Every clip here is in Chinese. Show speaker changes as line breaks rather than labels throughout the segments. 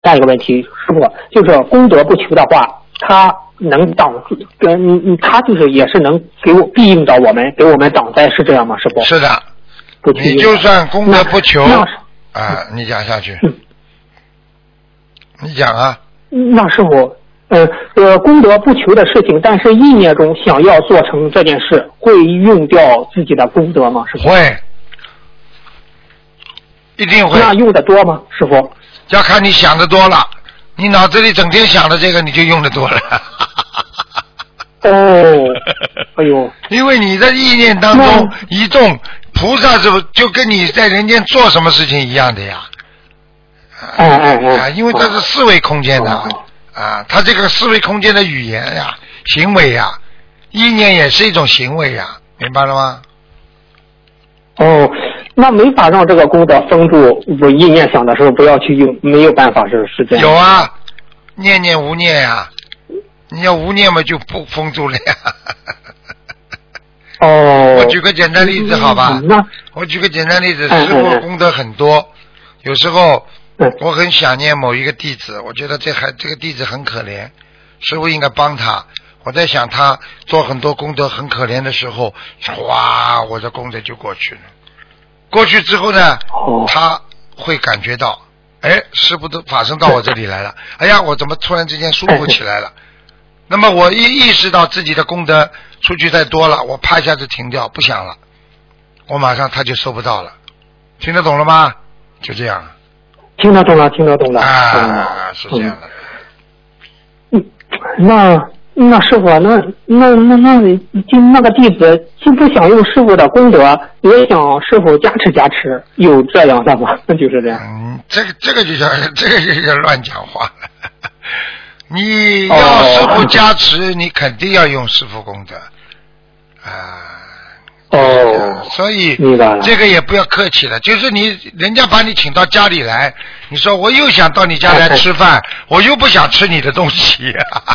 下一个问题，师傅，就是功德不求的话，他能挡，他就是也是能给我庇应到我们，给我们挡灾，是这样吗？师傅？
是的。你就算功德不求啊，你讲下去。你讲啊。
那师傅，功德不求的事情，但是意念中想要做成这件事，会用掉自己的功德吗？师傅？
会，一定会。
那用的多吗？师傅？
要看你想的多了，你脑子里整天想的这个，你就用的多了。
哦，哎呦！
因为你的意念当中一动，菩萨是不是就跟你在人间做什么事情一样的呀？因为这是四维空间的它这个四维空间的语言呀、行为呀、意念也是一种行为呀，明白了吗？
哦，那没法让这个功德封住，我意念想的时候不要去用，没有办法是这样。
有啊，念念无念呀，你要无念嘛就不封住了呀。
哦。
我举个简单例子好吧？我举个简单例子，师父功德很多，有时候我很想念某一个弟子，我觉得这个弟子很可怜，师父应该帮他。我在想他做很多功德很可怜的时候，哇，我的功德就过去了。过去之后呢，他会感觉到，师父都法身到我这里来了，哎呀，我怎么突然之间舒服起来了？那么我意识到自己的功德出去太多了，我啪一下子停掉，不想了，我马上他就收不到了。听得懂了吗？就这样。
听得懂了。
是这样的。
那师傅，那个弟子既不想用师傅的功德，也想师傅加持，有这样的吗？就是这样。
这个就叫乱讲话了。你要师傅加持，你肯定要用师傅功德所以这个也不要客气了，就是人家把你请到家里来，你说我又想到你家来吃饭，我又不想吃你的东西。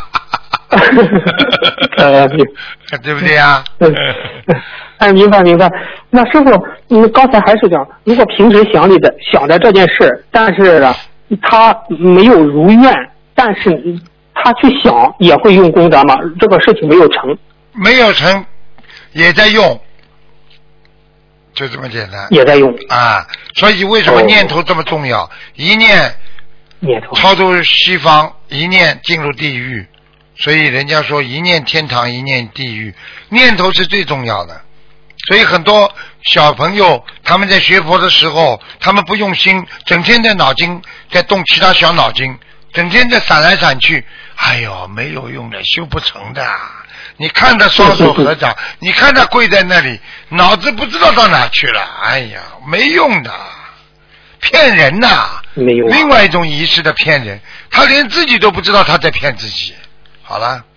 对不对呀？
明白。那师傅，你刚才还是讲，如果平时想着这件事，但是他没有如愿，但是他去想也会用功德吗？这个事情没有成。没有成，
也在用，就这么简单。
也在用
所以为什么念头这么重要？一念超出西方，一念进入地狱。所以人家说一念天堂一念地狱，念头是最重要的。所以很多小朋友他们在学佛的时候，他们不用心，整天在脑筋在动其他小脑筋，整天在闪来闪去，哎呦没有用的，修不成的。你看他双手合掌，你看他跪在那里，脑子不知道到哪去了，哎呀没用的，骗人呐。没用。另外一种仪式的骗人，他连自己都不知道他在骗自己。好了。